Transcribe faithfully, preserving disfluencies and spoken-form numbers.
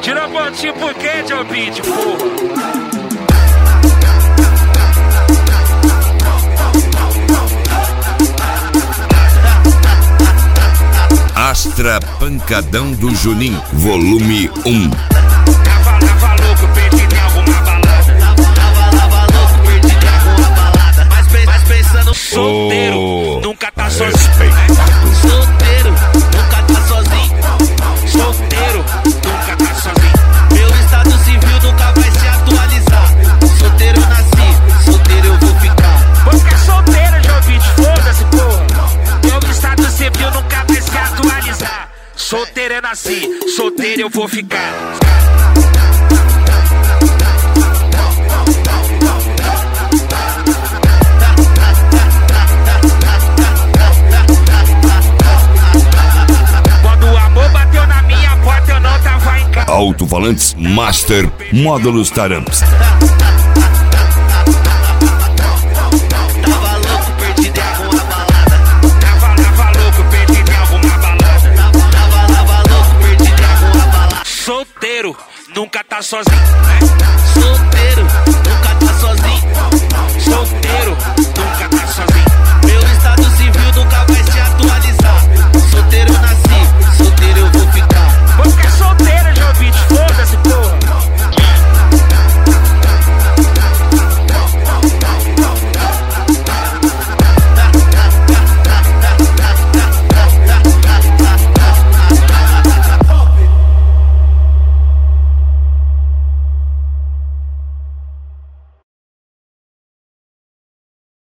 Tira pontinho por quê, Joe Beat, porra? Astra Pancadão do Juninho, volume um. Tava, tava louco, perdido em alguma balada. Tava, tava louco, perdido em alguma balada. Mas, mas pensando solteiro, oh, nunca tá sozinho. Solteiro, nunca tá sozinho. Solteiro, nunca tá sozinho. Meu estado civil nunca vai se atualizar. Solteiro eu nasci, solteiro eu vou ficar. Vou ficar solteiro, Joe Beat, foda-se, porra. Meu estado civil nunca vai se atualizar. Solteiro eu nasci, solteiro eu vou ficar. Quando o amor bateu na minha porta eu não tava em casa. Alto-falantes Master Módulos Taramps. Solteiro, nunca tá sozinho, né?